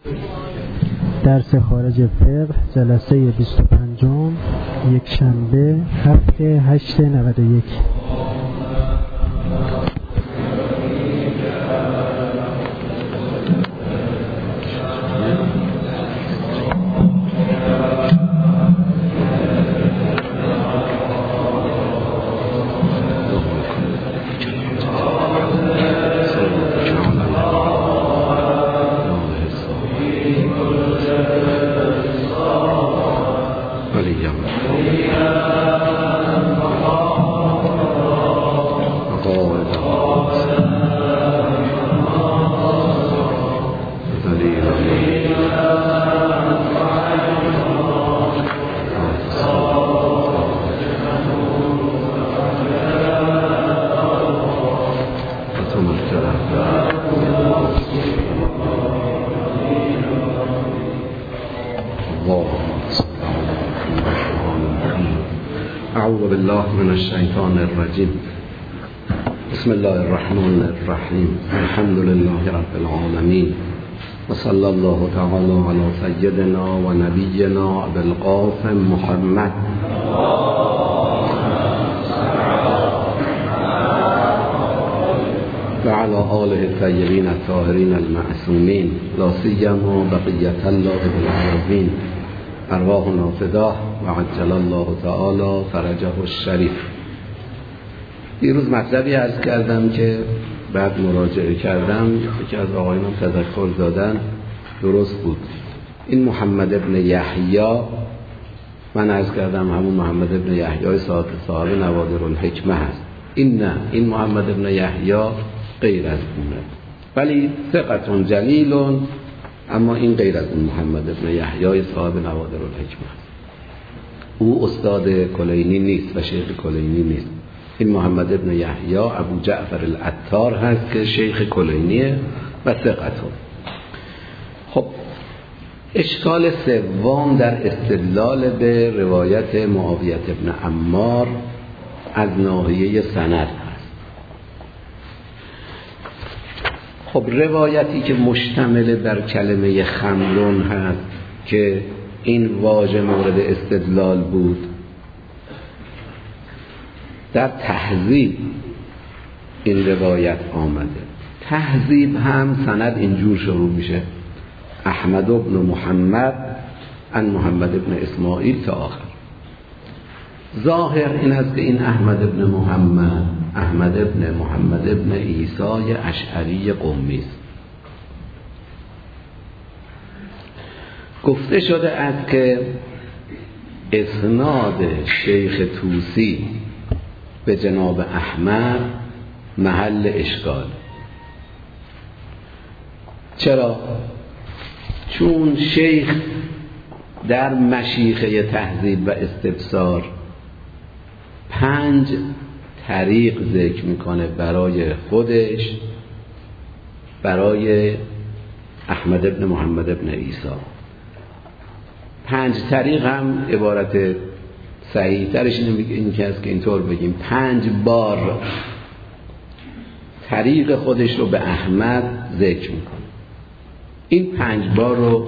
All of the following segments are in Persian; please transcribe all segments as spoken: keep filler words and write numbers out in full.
درس خارج فقه جلسه بیست و پنجم یک شنبه هفته هشت نود و یک. الشيطان الرجيم بسم الله الرحمن الرحيم الحمد لله رب العالمين وصلى الله تعالى على سيدنا ونبينا أبي القاسم محمد وعلى آله الطيبين الطاهرين المعصومين لا سيما بقية الله بالعالمين ارواحنا فداه و عجل الله تعالی فرجه الشریف. دیروز مطلبی عرض کردم که بعد مراجعه کردم که از آقایان تذکر دادن درست بود. این محمد ابن یحیی، من عرض کردم همون محمد ابن یحیی صاحب صاحب نوادر الحکمه هست. این نه، این محمد ابن یحیی غیر از اونه، ولی ثقة جلیل، اما این غیر از اون محمد ابن یحیی صاحب نوادر الحکمه است. او استاد کلینی نیست و شیخ کلینی نیست. این محمد ابن یحیی ابو جعفر العطار هست که شیخ کلینیه و ثقته. خب اشکال سوم در استدلال به روایت معاویه ابن عمار از ناحیه سند هست. خب روایتی که مشتمل بر کلمه خمرون هست که این واژه مورد استدلال بود، در تهذیب این روایت آمده. تهذیب هم سند اینجور شروع میشه: احمد ابن محمد عن محمد ابن اسماعیل تا آخر. ظاهر این است که این احمد ابن محمد احمد ابن محمد ابن عیسی اشعری قمی است. گفته شده است که اسناد شیخ طوسی به جناب احمد محل اشکال. چرا؟ چون شیخ در مشیخه تهذیب و استبصار پنج طریق ذکر میکنه برای خودش، برای احمد ابن محمد ابن عیسی. پنج طریق هم عبارت صحیح ترش این که است که اینطور بگیم پنج بار طریق خودش رو به احمد ذکر میکنه. این پنج بار رو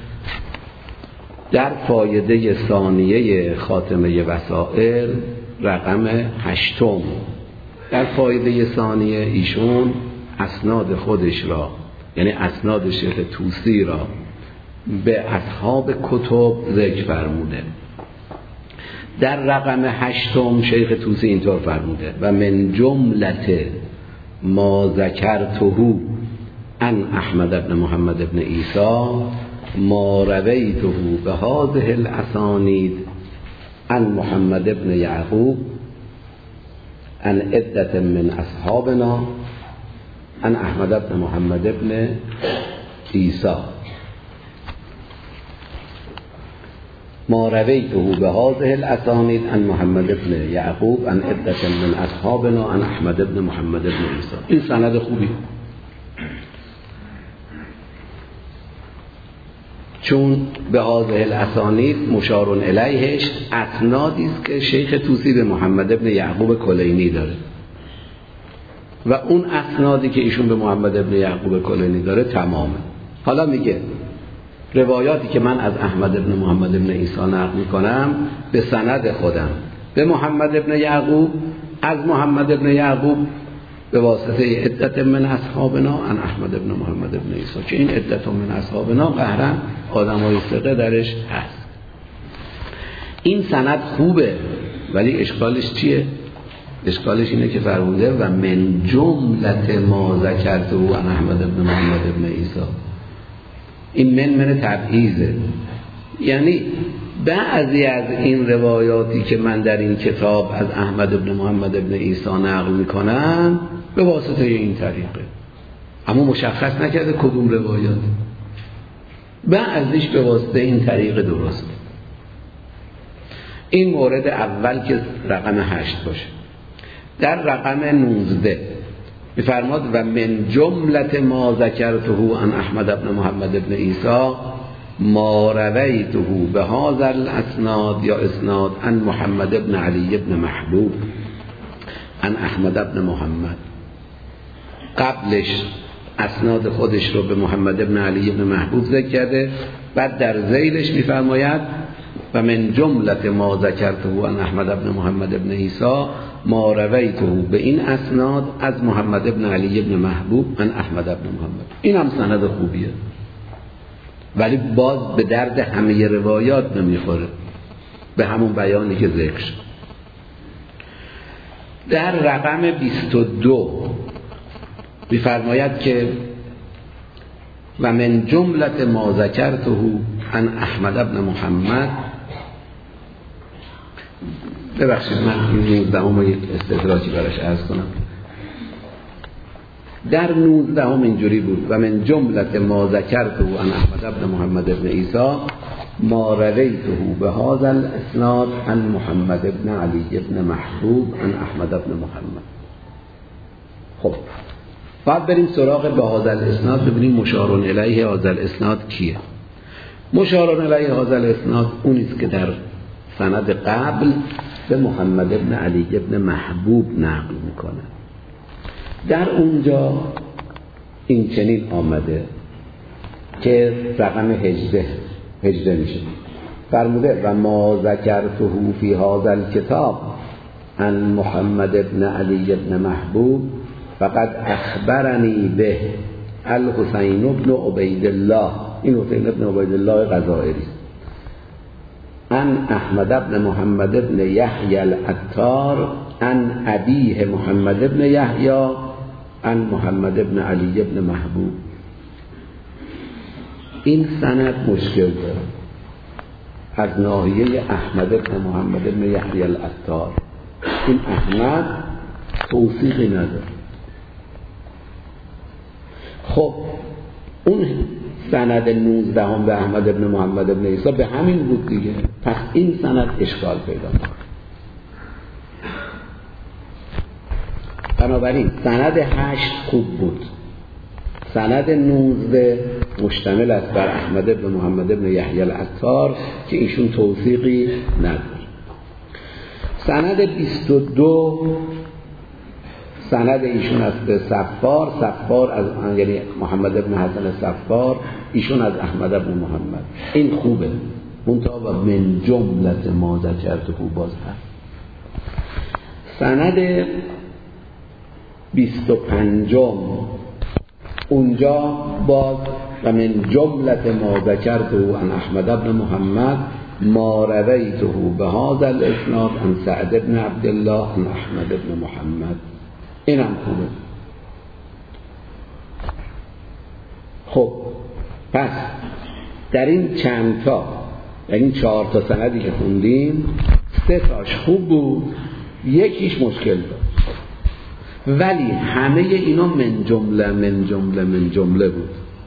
در فایده ثانیه خاتمه وسائل رقم هشتم، در فایده ثانیه ایشون اسناد خودش را، یعنی اسناد شیخ طوسی را به اصحاب کتب ذکر فرموده. در رقم هشتم شیخ طوسی اینطور فرموده: و من جملت ما ذکرته عن احمد بن محمد بن عیسی ما رویته به هذه الاسانید عن محمد بن یعقوب عن عدة من اصحابنا عن احمد بن محمد بن عیسی ما رویته به هذه الاسانید عن محمد بن یعقوب عن عدة من اصحابنا عن احمد بن محمد بن عیسی. این سند خوبی، چون به هذه الاسانید مشار الیهش اسنادی است که شیخ طوسی به محمد بن یعقوب کلینی داره و اون اسنادی که ایشون به محمد بن یعقوب کلینی داره تمامه. حالا میگه روایاتی که من از احمد ابن محمد ابن عیسی نقل میکنم به سند خودم به محمد ابن یعقوب، از محمد ابن یعقوب به واسطه عدت من اصحابنا عن احمد ابن محمد ابن عیسی، که این عدت من اصحابنا قهرن آدمای ثقه درش هست. این سند خوبه، ولی اشکالش چیه؟ اشکالش اینه که فرموده و من جملت ما ذکرته عن احمد ابن محمد ابن عیسی. این من من تبعیضه، یعنی بعضی از این روایاتی که من در این کتاب از احمد ابن محمد ابن عیسی نقل میکنم به واسطه این طریقه، اما مشخص نکرده کدوم روایات، بعضیش به واسطه این طریق درست. این مورد اول که رقم هشت باشه. در رقم نوزده میفرماد و من جملت ما ذکرته عن احمد ابن محمد ابن عیسی ما رویته به هذا الاسناد یا اسناد عن محمد ابن علی ابن محبوب عن احمد ابن محمد. قبلش اسناد خودش رو به محمد ابن علی ابن محبوب ذکر کرده، بعد در ذیلش میفرماید و من جملت ما ذکرته عن احمد ابن محمد ابن عیسی ما رویته به این اسناد از محمد ابن علی ابن محبوب عن احمد ابن محمد. این هم سند خوبیه، ولی باز به درد همه روایات نمیخوره، به همون بیانی که ذکر شد. در رقم بیست و دو میفرماید که و من جملت ما ذکرته عن احمد ابن محمد. ببخشید من این نوزدهم یک استدراکی براش عرض کنم. در نوزدهم اینجوری بود و من جملت ما ذکرته عن احمد ابن محمد ابن عیسی ما رویته به هذا الاسناد عن محمد ابن علی ابن محبوب عن احمد ابن محمد. خب بعد بریم سراغ به هذا الاسناد، ببینیم مشار الیه هذا الاسناد کیه. مشار الیه هذا الاسناد اونیست که در سند قبل به محمد ابن علی ابن محبوب نقل میکنه. در اونجا این چنین آمده که رقم هجده هجده میشه، فرموده و ما ذکرته فی هذا الکتاب عن محمد ابن علی ابن محبوب فقد اخبرنی به الحسین ابن عبید الله. این حسین ابن عبید الله غزائری عن احمد ابن محمد ابن یحیی العطار عن ابیه محمد ابن یحیی عن محمد ابن علی ابن محبوب. این سند مشکل داره از ناحیه احمد ابن محمد ابن یحیی العطار. این احمد توثیقی نداره. خب اون سند نوزده هم به احمد ابن محمد ابن عیسی به همین بود دیگه، پس این سند اشکال پیدا کرد. بنابراین سند هشت خوب بود، سند نوزده مشتمل است بر احمد ابن محمد ابن یحیی العطار که ایشون توثیقی نداره. سند بیست و دو سند ایشون از به صفار، صفار از یعنی محمد ابن حسن صفار، ایشون از احمد ابن محمد. این خوبه، منتها و من جملت ما ذکرته باز هست. سند بیست و پنجم اونجا باز و من جملت ما ذکرته عن احمد ابن محمد ما رویته به هذا الاسناد عن سعد ابن عبدالله عن احمد ابن محمد. این هم خوبه. خب پس در این چند تا، در این چهار تا سندی که خوندیم، سه تاش خوب بود، یکیش مشکل داشت، ولی همه اینا من جمله من جمله من جمله بود.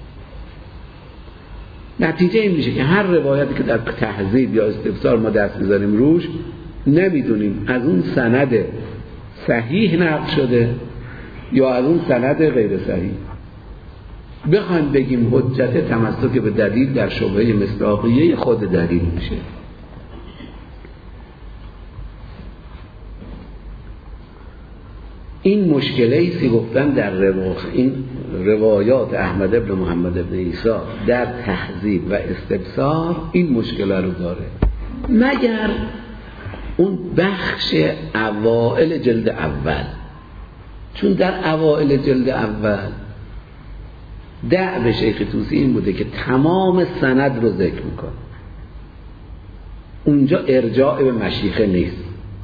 نتیجه این میشه که هر روایتی که در تهذیب یا استفسار ما دست میذاریم روش، نمیدونیم از اون سند صحیح نقل شده یا از اون سند غیر صحیح. بخوایم بگیم حجت تمسک به دلیل در شبهه مصداقیه خود دلیل میشه. این مشکله ایستی گفتن در رواق این روایات احمد ابن محمد ابن عیسی در تهذیب و استبصار این مشکله رو داره، مگر اون بخش اوائل جلد اول. چون در اوائل جلد اول دعو شیخ طوسی این بوده که تمام سند رو ذکر میکنه، اونجا ارجاع به مشیخه نیست.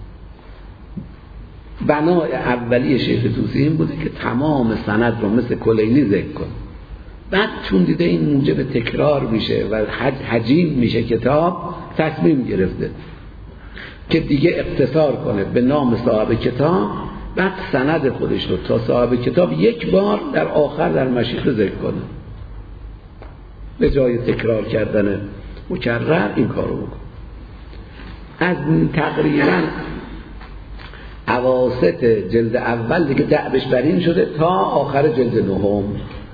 بنای اولیه شیخ طوسی این بوده که تمام سند رو مثل کلینی ذکر کنه. بعد چون دیده این موجب تکرار میشه و حجیم میشه کتاب، تصمیم گرفته که دیگه اختصار کنه به نام صاحب کتاب، بعد سند خودش رو تا صاحب کتاب یک بار در آخر در مشیخه ذکر کنه، به جای تکرار کردن مکرر این کارو بکنه. از تقریبا اواسط جلد اول دیگه دعوش بر این شده تا آخر جلد نهم.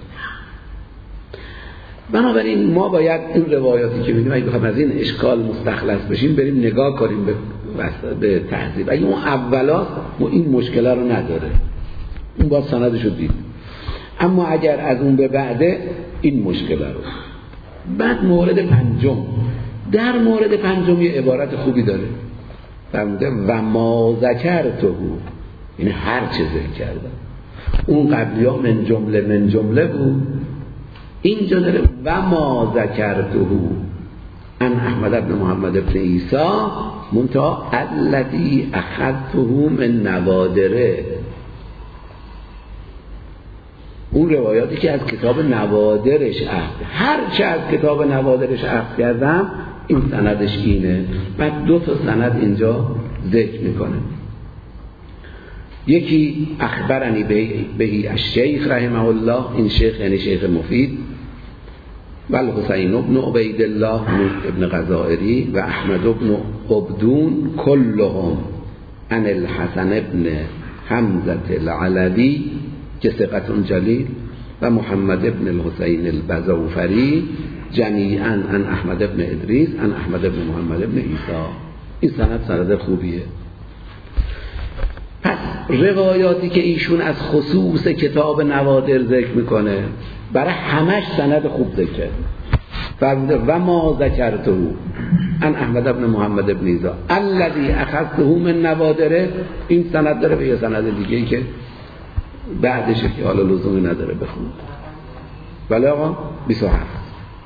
بنابراین ما باید این روایاتی که میگیم اگه بخوایم از این اشکال مستخلص بشیم بریم نگاه کنیم به به تهذیب. اگه اون اولا ما این مشکل رو نداره، اون با سندش رو دید، اما اگر از اون به بعده این مشکل رو. بعد مورد پنجم، در مورد پنجم یه عبارت خوبی داره، فرموده و ما ذکرته، یعنی هر چه ذکر کردم. اون قبلی ها من جمله من جمله بود، اینجا داره و ما ذکرته ان احمد ابن محمد ابن عیسی منتها الذی اخذته من نوادره. اون روایاتی که از کتاب نوادرش اخذ، هر چه از کتاب نوادرش اخذ کردم این سندش اینه. بعد دو تا سند اینجا ذکر میکنه، یکی اخبرنی بهی الشیخ رحمه الله، این شیخ یعنی شیخ مفید، بل حسین ابن عبید الله ابن غزائری و احمد ابن عبدون کلهم عن الحسن ابن حمزه العلوی که ثقة جلیل و محمد ابن الحسین البزوفری جمیعاً عن احمد ابن ادریس عن احمد ابن محمد ابن عیسی. این سند سند خوبیه. پس روایاتی که ایشون از خصوص کتاب نوادر ذکر میکنه برای همش سند خوب ذکر فرموده و ما ذکرته ان احمد ابن محمد ابن عیسی الذی اخذته من نوادره. این سند داره به یه سند دیگه ای که بعدش که حالا لزومی نداره بخونید. بله آقا بیست و هفت.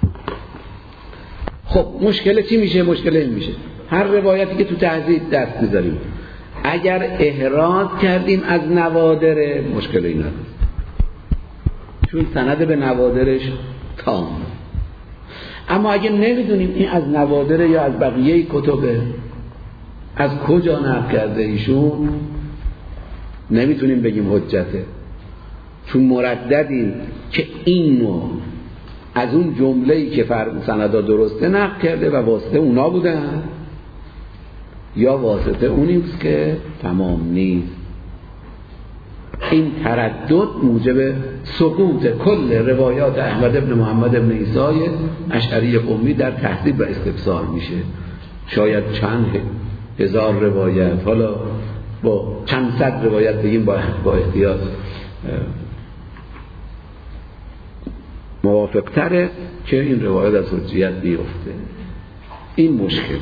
خب مشکل چی میشه؟ مشکل این میشه هر روایتی که تو تهذیب دست میذاریم اگر احراز کردیم از نوادره مشکل این نداره، چون سند به نوادرش تام. اما اگه نمیدونیم این از نوادره یا از بقیه کتبه، از کجا نقل کرده ایشون، نمیتونیم بگیم حجته، چون مرددیم که اینو از اون جمله‌ای که سندا درسته نقل کرده و واسطه اونا بودن، یا واسطه اونیست که تمام نیست. این تردد موجب سقوط کل روایات احمد ابن محمد ابن عیسی اشعری قمی در تهذیب و استبصار میشه. شاید چند هزار روایت، حالا با چند صد روایت بگیم با با احتیاط موافق تره که این روایت از حجیت بیفته. این مشکل.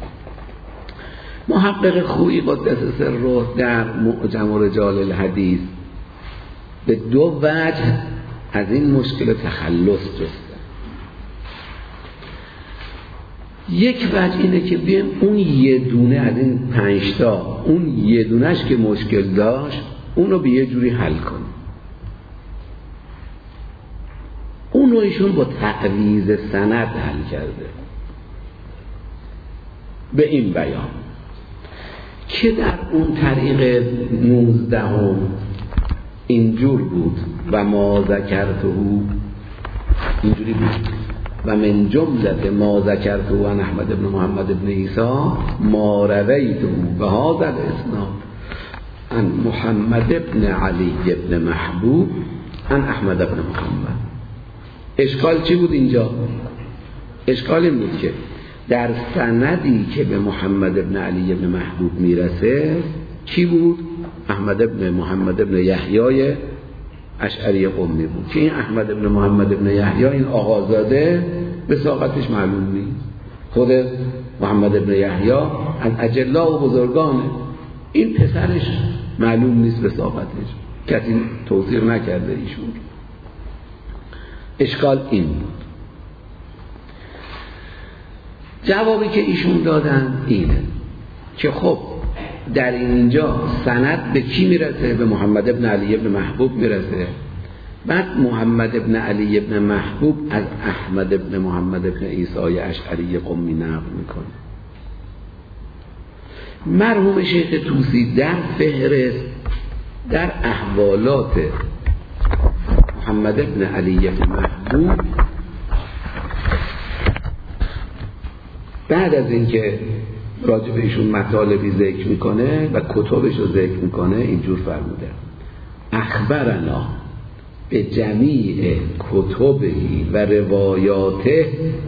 محقق خویی قدس سره در معجم رجال الحدیث به دو وجه از این مشکل تخلص جسته. یک وجه اینه که بیم اون یه دونه از این پنجتا، اون یه دونش که مشکل داشت اونو به یه جوری حل کن. اونو ایشون با تعویض سند حل کرده به این بیان که در اون طریق نوزدهم اینجور بود و ما ذکرته اینجوری بود و من جمله ما ذکرته عن احمد ابن محمد ابن عیسی ما رویته و هذا الاسناد عن محمد ابن علی ابن محبوب عن احمد ابن محمد. اشکال چی بود اینجا؟ اشکال این بود که در سندی که به محمد ابن علی ابن محبوب میرسه کی بود؟ احمد ابن محمد ابن یحیی اشعری قمی بود که این احمد ابن محمد ابن یحیی این آقازاده وثاقتش معلوم نیست. خود محمد ابن یحیی از اجلا و بزرگانه، این پسرش معلوم نیست وثاقتش، کسی توثیق نکرده ایشون. اشکال این بود. جوابی که ایشون دادن اینه که خب در اینجا سند به کی میرسه؟ به محمد ابن علی ابن محبوب میرسه. بعد محمد ابن علی ابن محبوب از احمد ابن محمد ابن عیسی اشعری قمی نقل میکنه. مرحوم شیخ طوسی در فهرست در احوالات محمد ابن علی ابن محبوب بعد از اینکه راجع به ایشون مطالبی ذکر میکنه و کتابش رو ذکر میکنه اینجور فرموده: اخبرنا به جمیع کتبهی و روایاته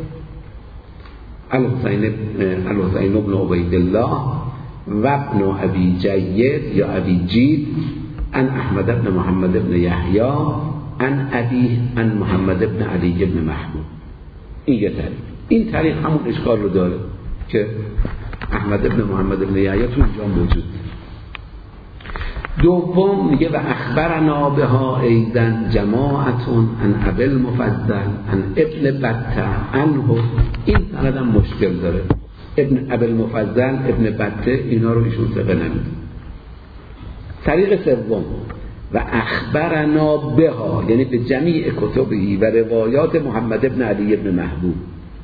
الحسین ابن عبیدالله و ابن ابی جید یا ابی جید ان احمد ابن محمد ابن یحیی ان ابی ان محمد ابن علی ابن محبوب. این یه طریق. این طریق همون اشکال رو داره که احمد ابن محمد ابن یحیی تو اینجا موجود. دوم میگه و اخبرنا بها ایدن جماعتون ان ابل مفضل ان ابن بطه عنه. این سندم مشکل داره. ابن ابل مفضل ابن بطه اینا رو ایشون ثقه نمیده. طریق سوم و اخبرنا بها یعنی به جمیع کتبی و روایات محمد ابن علی ابن محبوب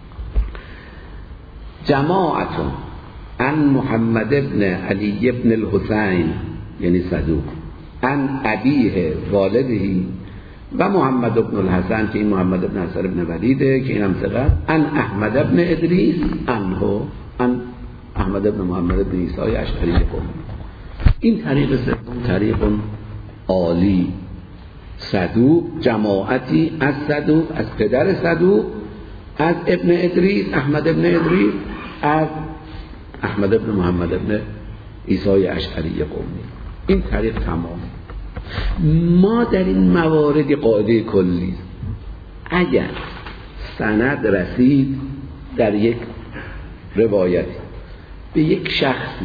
جماعتون ان محمد ابن علی ابن الحسین یعنی صدوق ان ابیه والدهی و محمد ابن الحسن که این محمد ابن حسن ابن ولیده که این هم ثقه ان احمد ابن ادریس انه ان احمد ابن محمد ابن عیسی اشعری قمی. این طریق سوم طریق عالی. صدوق جماعتی از صدوق از پدر صدوق از ابن ادریس احمد ابن ادریس از احمد ابن محمد ابن عیسی اشعری قمی. این طریق تمام. ما در این موارد قاعده کلی اگر سند رسید در یک روایتی به یک شخصی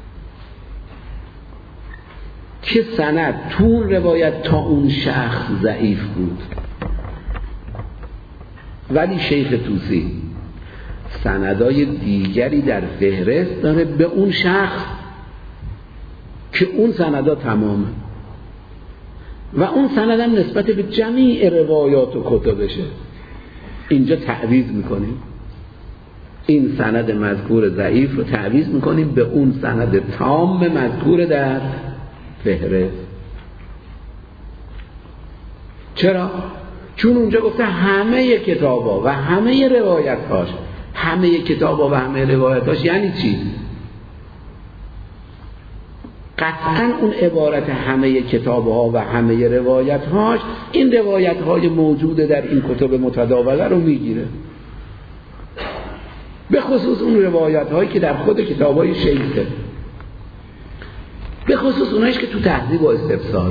که سند تو اون روایت تا اون شخص ضعیف بود ولی شیخ طوسی سندای دیگری در فهرست داره به اون شخص که اون سندا تمامه و اون سندم نسبت به جمیع روایات و کتبشه، اینجا تعویض میکنیم این سند مذکور ضعیف رو تعویض میکنیم به اون سند تام مذکور در فهرست. چرا؟ چون اونجا گفته همه کتابا و همه روایتاش. همه کتابا و همه روایتاش یعنی چی؟ قطعا اون عبارت همه کتابها و همه روایتهاش این روایتهای موجود در این کتب متداوله رو میگیره، به خصوص اون روایتهایی که در خود کتابهای شیخه، به خصوص اونایش که تو تهذیب و استفسار.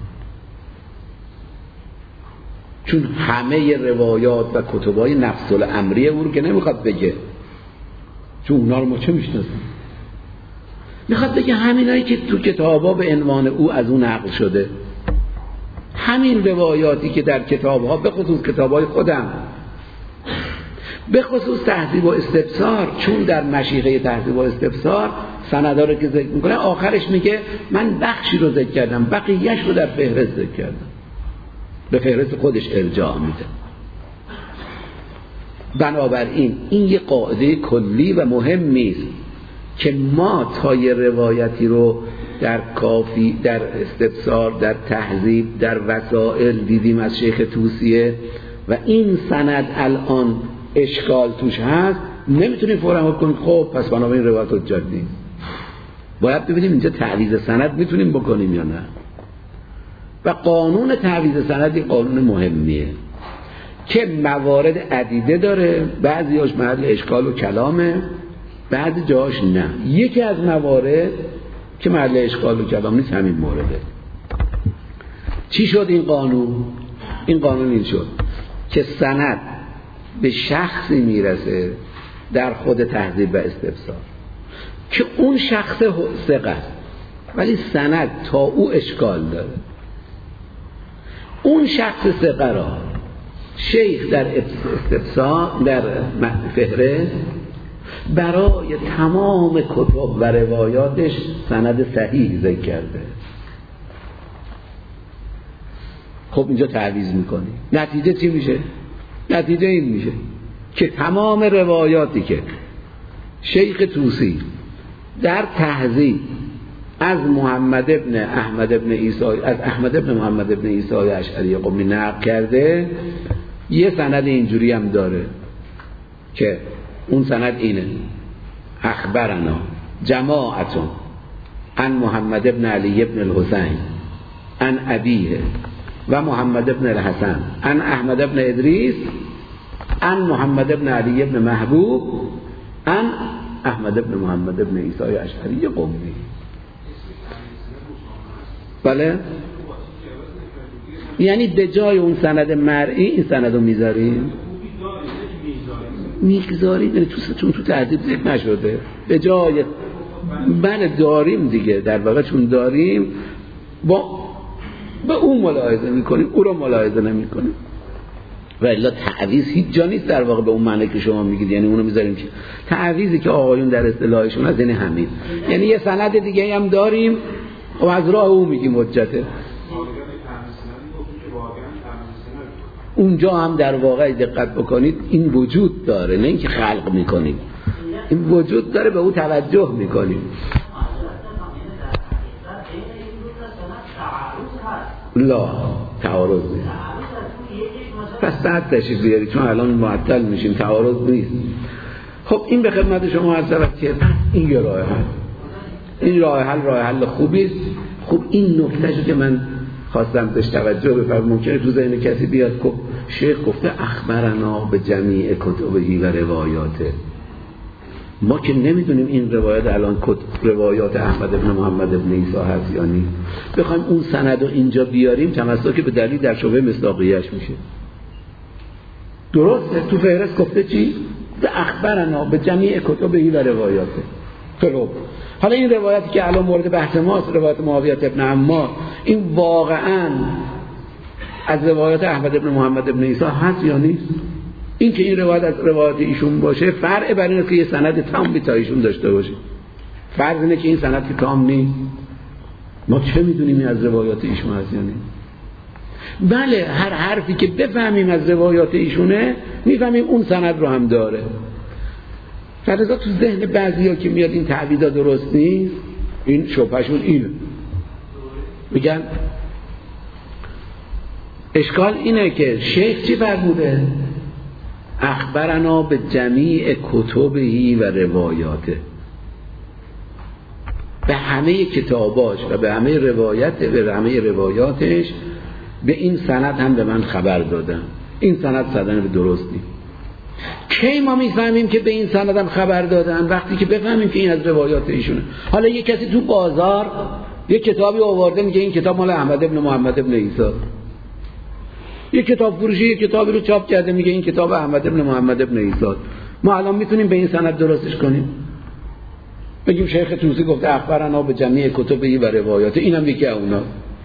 چون همه روایات و کتبهای نفس الامریه او رو که نمیخواد بگه، چون اونا رو ما چه میشناسیم، میخواد بگه همینایی که تو کتابا به عنوان او از اون نقل شده، همین روایاتی که در کتابها به خصوص کتابهای خودم به خصوص تهذیب و استفسار، چون در مشیخه تهذیب و استفسار سندا رو که ذکر میکنه آخرش میگه من بخشی رو ذکر کردم بقیه‌اش رو در فهرست ذکر کردم، به فهرست خودش ارجاع میده. بنابراین این یه قاعده کلی و مهمی است که ما تا یه روایتی رو در کافی، در استفسار، در تهذیب، در وسائل دیدیم از شیخ طوسیه و این سند الان اشکال توش هست، نمیتونیم فوراً حکم کنیم خب پس بنابراین روایت حجت نیست. باید ببینیم اینجا تعویض سند میتونیم بکنیم یا نه. و قانون تعویض سند این قانون مهمیه که موارد عدیده داره، بعضیاش محل اشکال و کلامه، بعضی جاش نه. یکی از موارد که محل اشکال و کلام نیست، همین مورده. چی شد این قانون؟ این قانون این شد که سند به شخصی میرسه در خود تهذیب و استفسار که اون شخص ثقه است، ولی سند تا او اشکال داره. اون شخص ثقه را شیخ در استفسار در فهرست برای تمام کتب و روایاتش سند صحیح ذکر کرده. خب اینجا تعویض میکنی، نتیجه چی میشه؟ نتیجه این میشه که تمام روایاتی که شیخ طوسی در تهذیب از محمد ابن احمد ابن عیسی از احمد ابن محمد ابن عیسی اشعری قمی نقل کرده، یه سند اینجوری هم داره که اون سند اینه: اخبرنا جماعتون عن محمد ابن علی ابن الحسین عن ابیه و محمد ابن الحسن عن احمد ابن ادریس عن محمد ابن علی ابن محبوب عن احمد ابن محمد ابن عیسی اشعری قمی. بله، یعنی به جای اون سند مرئی این سند رو میذاریم میگذاریم، یعنی تو چون تو تهذیب ذکر نشده، به جای بله داریم دیگه، در واقع چون داریم با به اون ملاحظه میکنیم، او رو ملاحظه نمیکنیم. و الا تعویض هیچ جا نیست در واقع به اون معنی که شما میگید، یعنی اونو میذاریم که تعویضی که آقایون در اصطلاحشون از این همین، یعنی یه سند دیگه هم داریم و از راه او میگیم حجته. اونجا هم در واقع دقت بکنید این وجود داره، نه اینکه خلق میکنیم، این وجود داره، به او توجه میکنیم. لا تعارض نیست. پس بعد تشریف بیاری چون الان معطل میشیم، تعارض نیست. خب این به خدمت شما عرض شود که این یه راه حل، این راه حل راه حل خوبی است. خب این نکته که من خواستم بهش توجه بفرمایید، ممکنه تو ذهن کسی بیاد که شیخ گفته اخبرنا به جمیع کتبه و روایاته، ما که نمیدونیم این روایت الان روایات احمد ابن محمد ابن عیسی هست یا نیست، بخوایم اون سند رو اینجا بیاریم تمسک به دلیل در شبهه مصداقیه‌اش میشه. درسته تو فهرست گفته چی؟ به اخبرنا به جمیع کتبه و روایاته. خب حالا این روایتی که الان مورد بحث ماست، روایت معاویه ابن عمار، این واقعاً از روایات احمد ابن محمد ابن عیسی هست یا نیست؟ این که این روایت از روایات ایشون باشه فرع بر اینه که یه سند تام تا ایشون داشته باشه. فرض اینه که این سند که تام نیست، ما چه میدونیم این از روایات ایشون هست یا نیست؟ بله، هر حرفی که بفهمیم از روایات ایشونه میفهمیم اون سند رو هم داره. فرضا تو ذهن بعضیا که میاد این تعویضا درست نیست، این شبهشون اینه، میگن اشکال اینه که شیخ چی فرموده؟ اخبرنا به جمیع کتبهی و روایاته، به همه کتاباش و به همه روایت به همه روایاتش به این سند هم به من خبر دادن. این سند سند درستی. کی ما میفهمیم که به این سند هم خبر دادن؟ وقتی که بفهمیم که این از روایات ایشونه. حالا یک کسی تو بازار یک کتابی آورده میگه این کتاب مال احمد ابن محمد ابن عیسی، یک کتاب فروشی یک کتابی رو چاپ کرده میگه این کتاب احمد ابن محمد ابن عیسی، ما الان میتونیم به این سند درستش کنیم؟ بگیم شیخ طوسی گفته اخبرنا به جمیع کتبه و روایات، اینم یکی اونا.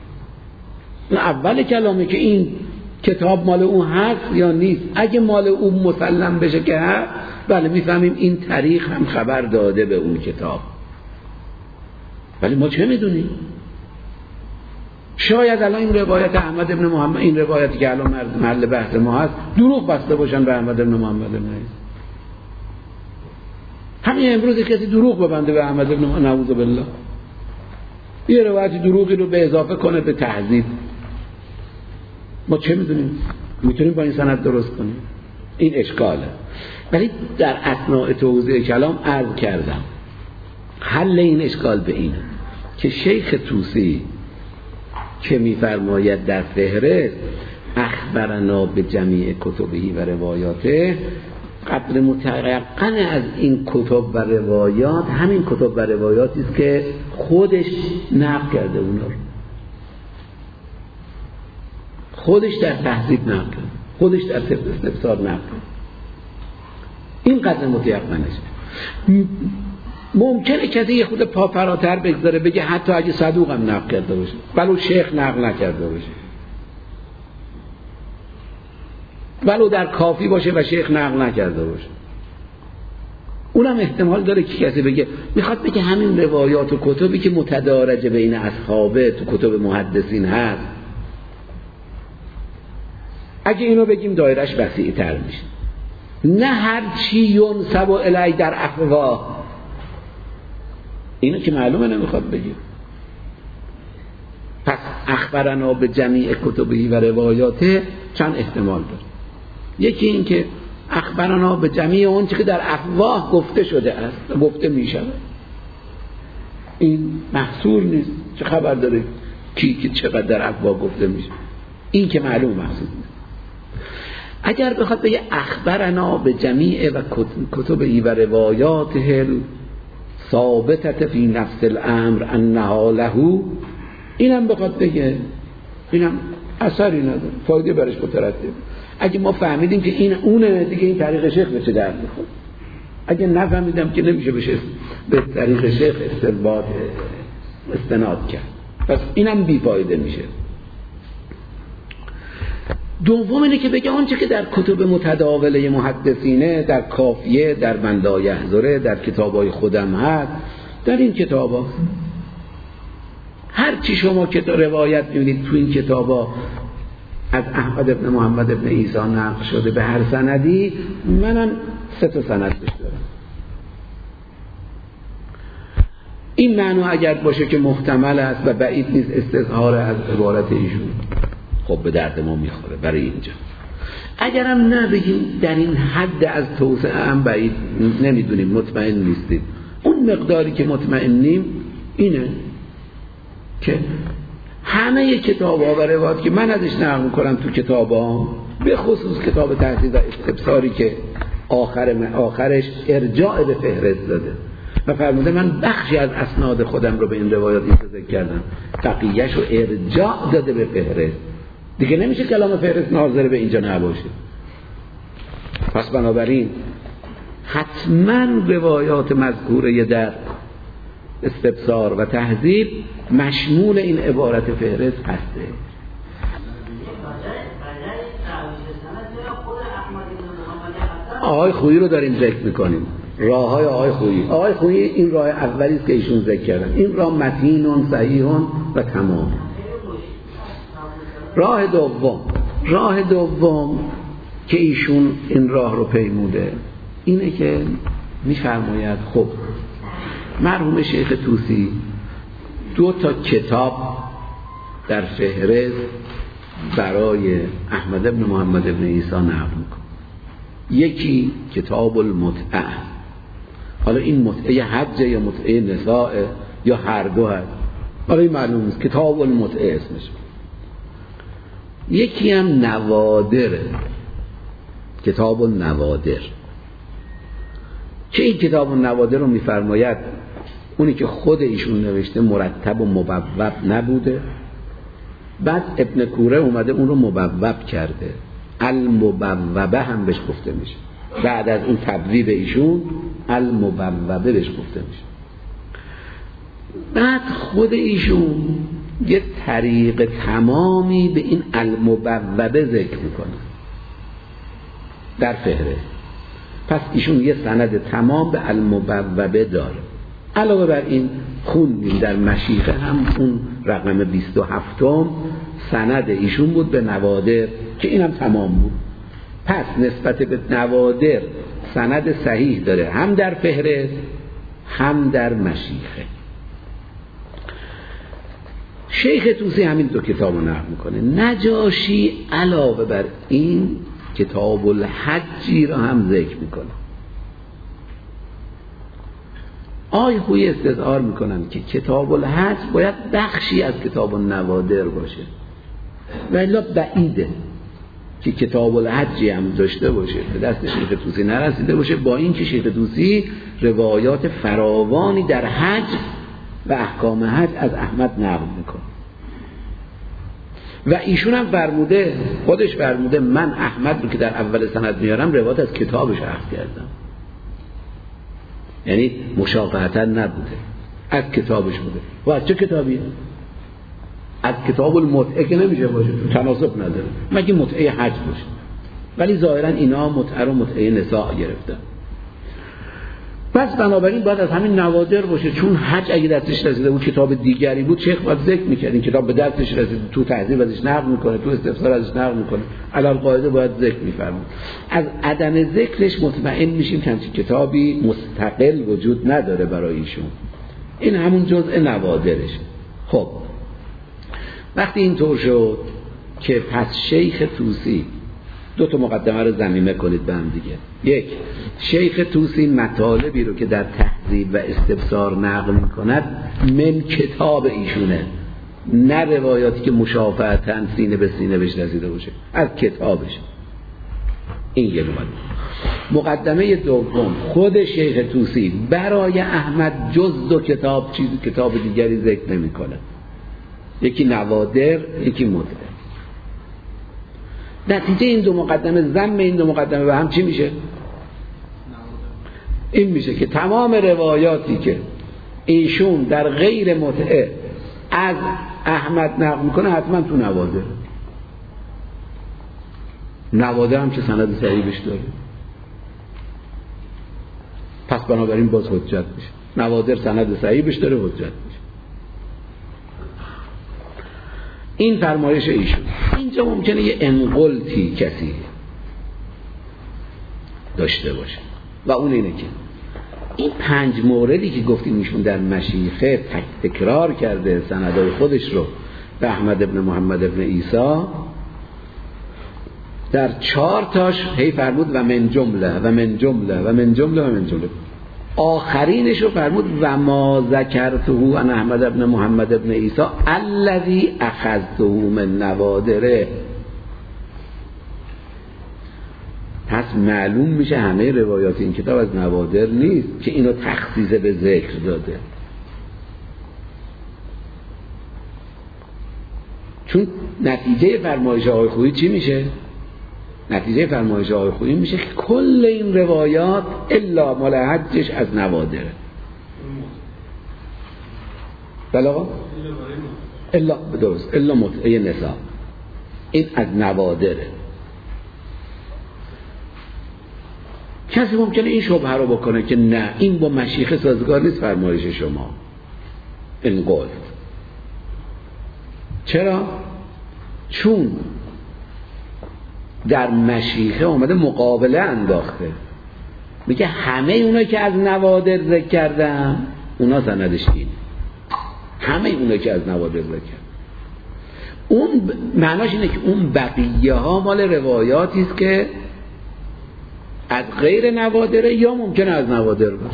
اول کلامه که این کتاب مال اون هست یا نیست. اگه مال اون مسلم بشه که هست، بله میفهمیم این طریق هم خبر داده به اون کتاب. ولی ما چه میدونیم؟ شاید الان این روایت احمد ابن محمد، این روایتی که الان محل بحث ما هست، دروغ بسته باشن به احمد ابن محمد ابن عیسی. همین امروز کسی دروغ ببنده به احمد ابن محمد، نعوذ بالله، یه روایت دروغی رو به اضافه کنه به تهذیب، ما چه میدونیم؟ میتونیم با این سند درست کنیم؟ این اشکاله. ولی در اثناء توضیح کلام عرض کردم حل این اشکال به اینه که شیخ طوسی که میفرماید در فهرست اخبرنا به جمیع کتبه و روایاته، قدر متیقن از این کتب و روایات همین کتب و روایاتی است که خودش نقل کرده اونا رو، خودش در تهذیب نقل کرده، خودش در استفسار نقل کرده. این قدر متیقنش. ممکنه کسی یه خود پا فراتر بگذاره بگه حتی اگه صدوق هم نقل کرده باشه ولو شیخ نقل نکرده باشه، ولو در کافی باشه و شیخ نقل نکرده باشه، اونم احتمال داره که کسی بگه میخواد بگه همین روایات و کتبی که متدارج بین اصحابه تو کتب محدثین هست، اگه اینو بگیم دایرش وسیع تر میشه. نه هر چی ینسب الی در افواه، اینو که معلومه نمیخواد بگیم. پس اخبرنا به جمیع کتبی و روایاته چند احتمال داره. یکی این که اخبرنا به جمیع اون چی که در افواه گفته شده است، گفته میشه، این محصور نیست. چه خبر داره کی که چقدر در افواه گفته میشه، این که معلوم محصور نیست. اگر بخواد بگه اخبرنا به جمیع و کتبی و روایاته ثابتت فی نفس الامر انها له، اینم بخواد بگه، اینم اثری نداره، فایده برش مترتب. اگه ما فهمیدیم که این اونه دیگه این طریق شیخ بشه در میخواد، اگه نفهمیدم که نمیشه بشه به طریق شیخ استنباط استناد کرد، پس اینم بی فایده میشه. دوم اینه که بگه آنچه که در کتب متداوله محدثینه، در کافیه، در بندایحضره، در کتابای خودم هست، در این کتابا هر چی شما که روایت می‌بینید تو این کتابا از احمد ابن محمد ابن عیسی نقل شده به هر سندی، منم سه تا سند بهش دارم. این معنی اگر باشه که محتمل است و بعید نیست استظهار از عبارت ایشون، خب به درد ما میخوره برای اینجا. اگرم نه بگیم در این حد از توسعه هم بعید نمیدونیم، مطمئن نیستیم. اون مقداری که مطمئنیم اینه که همه کتاب‌ها و روایات که من ازش نقل می‌کنم تو کتاب‌ها، به خصوص کتاب تهذیب و استبصاری که آخر آخرش ارجاع به فهرست داده و فرموده من بخشی از اسناد خودم رو به این روایات ذکر کردم، بقیه‌اش رو ارجاع داده به فهرست. دیگه نمیشه کلام فهرست ناظر به اینجا نباشه. پس بنابراین حتما روایات مذکوره در استبصار و تهذیب مشمول این عبارت فهرست هسته. آقای خویی رو داریم ذکر میکنیم، راه های آقای خویی. آقای خویی این راه اولی است که ایشون ذکر کردن، این راه متین صحیح و تمام. راه دوم راه دوم که ایشون این راه رو پیموده اینه که میفرماید خب مرحوم شیخ طوسی دو تا کتاب در فهرست برای احمد ابن محمد ابن عیسی نقل میکنه. یکی کتاب المتعه، حالا این متعه حج یا متعه نساء یا هر دو هست، حالا این معلوم نیست، کتاب المتعه اسمش. یکی هم نوادره، کتاب النوادر، که این کتاب النوادر رو میفرماید اونی که خود ایشون نوشته مرتب و مبوب نبوده، بعد ابن کوره اومده اون رو مبوب کرده، المبوبه هم بهش گفته میشه. بعد از اون تبویب ایشون المبوبه بهش گفته میشه. بعد خود ایشون یه طریق تمامی به این المبوبه ذکر میکنه در فهرست. پس ایشون یه سند تمام به المبوبه داره. علاوه بر این خوندیم در مشیخه هم اون رقم بیست و هفتم سند ایشون بود به نوادر که اینم تمام بود. پس نسبت به نوادر سند صحیح داره، هم در فهرست هم در مشیخه. شیخ طوسی همین دو کتاب رو نقل میکنه. نجاشی علاوه بر این کتاب الحجی را هم ذکر میکنه. آی خوی استظهار میکنن که کتاب الحج باید بخشی از کتاب النوادر باشه و الا بعیده. که کتاب الحج هم داشته باشه، به دست شیخ طوسی نرسیده باشه، با این که شیخ طوسی روایات فراوانی در حج و احکام حج از احمد نقل میکنه و ایشون هم فرموده، خودش فرموده من احمد رو که در اول سند میارم روایت از کتابش اخذ کردم، یعنی مشافهتا نبوده، از کتابش بوده. و از چه کتابیه؟ از کتاب المتعه که نمیشه باشه، تناسب نداره مگه متعه حج باشه، ولی ظاهرا اینا متعه رو متعه نساء گرفتن. پس بنابراین باید از همین نوادر باشه، چون حج اگه دستش رسیده بود کتاب دیگری بود شیخ باید ذکر میکرد این کتاب به دستش رسید، تو تهذیب ازش نقل میکنه، تو استفسار ازش نقل میکنه، علل قاعده باید ذکر میفرمود. از عدم ذکرش مطمئن میشیم که همچین کتابی مستقل وجود نداره برای ایشون، این همون جزء نوادرش. خب وقتی اینطور شد که پس شیخ طوسی دو تا مقدمه رو ضمیمه کنید به هم دیگه. یک، شیخ طوسی مطالبی رو که در تهذیب و استفسار نقل می‌کند من کتاب ایشونه، نه روایاتی که مشافهتاً سینه به سینه بهش رسیده باشه، از کتابش. این یه مقدمه. مقدمه دوم، خود شیخ طوسی برای احمد جز دو کتاب چیز کتاب دیگری ذکر نمی‌کنه، یکی نوادر یکی متعه. نتیجه این دو مقدمه، ضم این دو مقدمه به هم چی میشه؟ این میشه که تمام روایاتی که ایشون در غیر متعه از احمد نقل میکنه حتما تو نوادر. نوادر هم که سند صحیحش داره، پس بنابراین باز حجت میشه. نوادر سند صحیحش داره، حجت میشه. این فرمایش ایشون. اینجا ممکنه یه انقلتی کسی داشته باشه و اون اینه که این پنج موردی که گفتیم ایشون در مشیخه تک تکرار کرده سندای خودش رو به احمد ابن محمد ابن عیسی، در چهار تاش هی فرمود و من جمله و من جمله و من جمله و من جمله، آخرینش رو فرمود و ما ذکرته عن احمد ابن محمد ابن عیسی الذی اخذته من نوادره. پس معلوم میشه همه روایات این کتاب از نوادر نیست که اینو تخصیص به ذکر داده، چون نتیجه فرمایش آقای خویی چی میشه؟ نتیجه فرمایش آقای خویی میشه که کل این روایات الا مال حجش از نوادره. بله آقا؟ الا درست، الا متعه نساء، این از نوادره. کسی ممکنه این شبهه رو بکنه که نه این با مشیخه سازگار نیست فرمایش شما، این قول. چرا؟ چون در مشیخه اومده مقابله انداخته، میگه همه اونا که از نوادر ذکر کردم اونا سندش این، همه اونا که از نوادر ذکر کردم. اون معناش اینه که اون بقیه ها مال روایاتی است که از غیر نوادره یا ممکنه از نوادر باشه.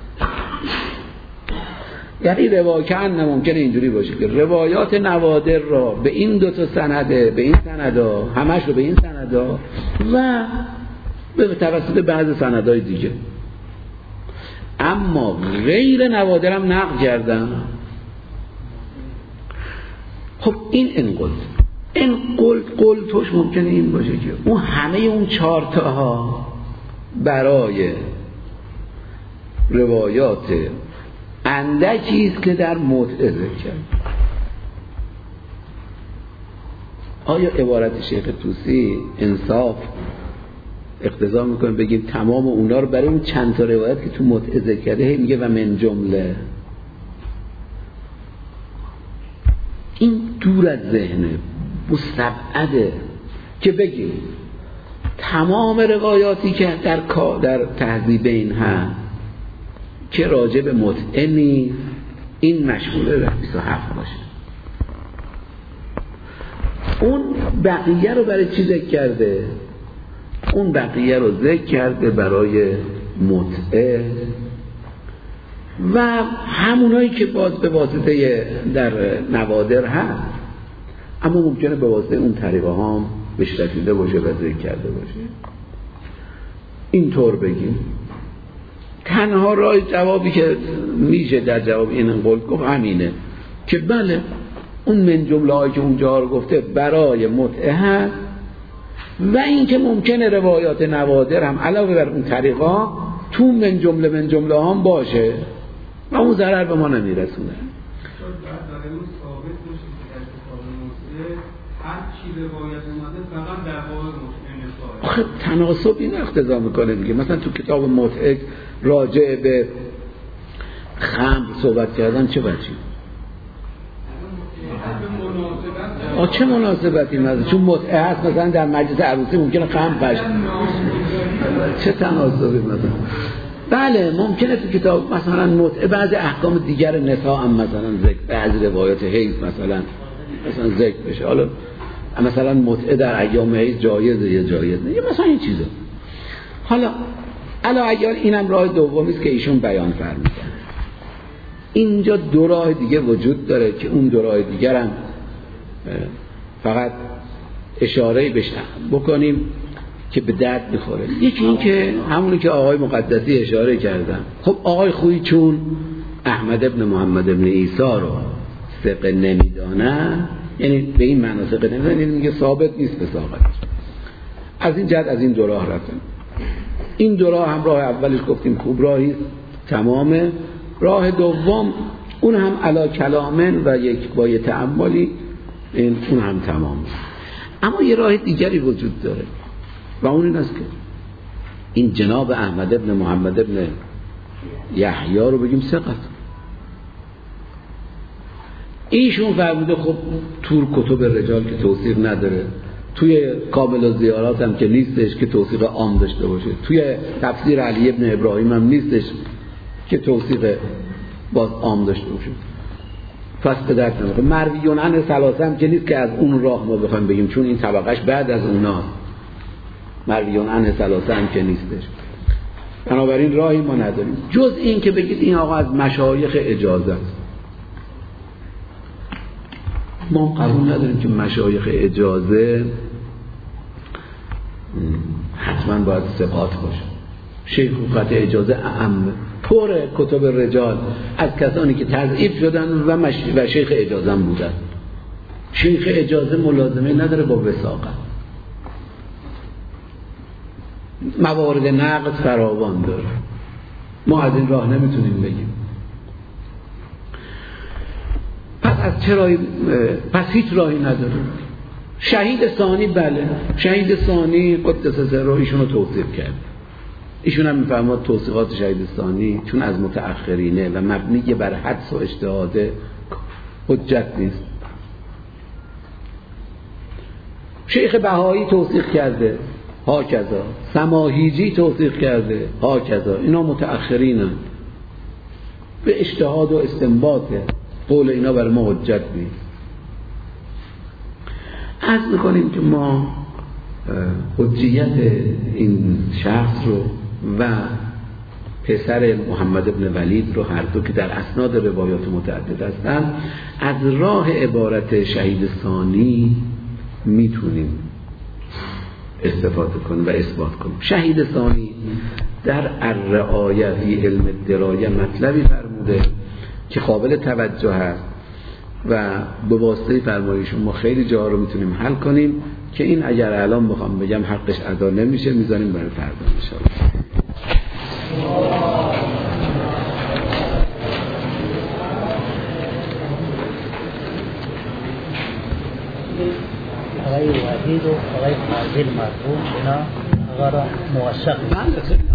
یعنی روایت نه ممکنه اینجوری باشه که روایات نوادر را به این دو تا سنده، به این سندا، همش رو به این سندا و به توسط بعض سندهای دیگه، اما غیر نوادر هم نقل کردن. خب این انقل این قل قل توش ممکنه این باشه که اون همه اون چهار تاها برای روایات اندکی است که در متعه ذکر. آیا عبارت شیخ طوسی انصاف اقتضا میکنه بگیم تمام اونا رو برای اون چند تا روایت که تو متعه ذکر کرده هی میگه و من جمله؟ این دور از ذهنه، مستبعده که بگیم تمام روایاتی که در در تهذیب این هست که راجع به متعه نیست این مشمول بیست و هفت باشه. اون بقیه رو برای چی ذکر کرده؟ اون بقیه رو ذکر کرده برای متعه و همونایی که باز به واسطه در نوادر هست، اما ممکنه به واسطه اون طریقه ها بهش رسیده باشه و ذکر کرده باشه. اینطور بگیم. تنها راه جوابی که میشه در جواب این قول گفت همینه که بله اون من جمله هایی که اونجا رو گفته برای متعه هست و این که ممکنه روایات نوادر هم علاوه بر اون طریقا تو من جمله من جمله هم باشه و اون ضرر به ما نمیرسونه. آخه تناسب این اقتضا میکنه دیگه. مثلا تو کتاب متعه راجع به خمر صحبت کردن چه وجهی؟ آ چه مناسبتی نداره؟ چون متعه هست مثلا در مجلس عروسی ممکنه خمر پخش چه تناسبی مثلا؟ بله ممکنه تو کتاب مثلا متعه بعضی احکام دیگر نساء هم مثلا ذکر، بعضی روایات حیض مثلا مثلا ذکر بشه. حالا مثلا متعه در ایام حیض جایزه یا جایز نه، مثلا این چیزا. حالا علا اگر اینم راه دومی است که ایشون بیان فرمودن. اینجا دو راه دیگه وجود داره که اون دو راه دیگر هم فقط اشاره بشه بکنیم که به درد میخوره. یکی این که همونی که آقای مقدسی اشاره کردن. خب آقای خویی چون احمد ابن محمد ابن عیسی رو ثقه نمیدانه، یعنی به این معنی ثقه نمیدانه، یعنی میگه ثابت نیست به ثابت. از این جهت از این دو راه رفتن. این دو راه هم راه اولش گفتیم خوب راهی تمامه. راه دوم اون هم علا کلامن و یک با یه تأملی این اون هم تمامه. اما یه راه دیگری وجود داره و اون این است که این جناب احمد ابن محمد ابن یحیی رو بگیم ثقت. ایشون فرموده خب تور کتب رجال که توثیق نداره، توی کامل الزیارات هم که نیستش که توثیق عام داشته باشه، توی تفسیر علی ابن ابراهیم هم نیستش که توثیق باز عام داشته باشه. پس به درد نمیخوره. مرویون عن ثلاثه هم که نیست که از اون راه ما بخوایم بگیم، چون این طبقش بعد از اوناست. مرویون عن ثلاثه هم که نیستش. بنابراین راهی ما نداریم جز این که بگید این آقا از مشایخ اجازه است. ما قبول نداریم که مشایخ اجازه حتما باید ثقات باشه. شیخوخت اجازه اعم پر کتب رجال از کسانی که تضعیف شدن و, مش... و شیخ اجازه هم بودن. شیخ اجازه ملازمه نداره با وثاقت. موارد نقد فراوان داره. ما از این راه نمیتونیم بگیم. پس از چه راهی؟ پس هیچ راهی نداریم. شهید ثانی بله، شهید ثانی قدس سره ایشون رو توصیف کرد. ایشون هم میفرماد توصیفات شهید ثانی چون از متأخرینه و مبنی بر حدس و اجتهاد حجت نیست. شیخ بهایی توصیف کرده ها کذا، سماهیجی توصیف کرده ها کذا. اینا متأخرینن، به اجتهاد و استنباطه. قول اینا برای ما حجت نیست. عرض میکنیم که ما حجیت این شخص رو و پسر محمد ابن ولید رو هر دو که در اسناد روایات متعدد هستند از راه عبارت شهید ثانی میتونیم استفاده کنیم و اثبات کنیم. شهید ثانی در الرعایه فی علم الدرایه مطلبی فرموده که قابل توجه هست و به واسطه فرمایشون ما خیلی جاها رو میتونیم حل کنیم که این اگر الان بخوام بگم حقش ادا نمیشه، میذاریم برای فردا ان شاء الله. آقای وحید و آقای فاضل مرحوم اینا آقا را موثق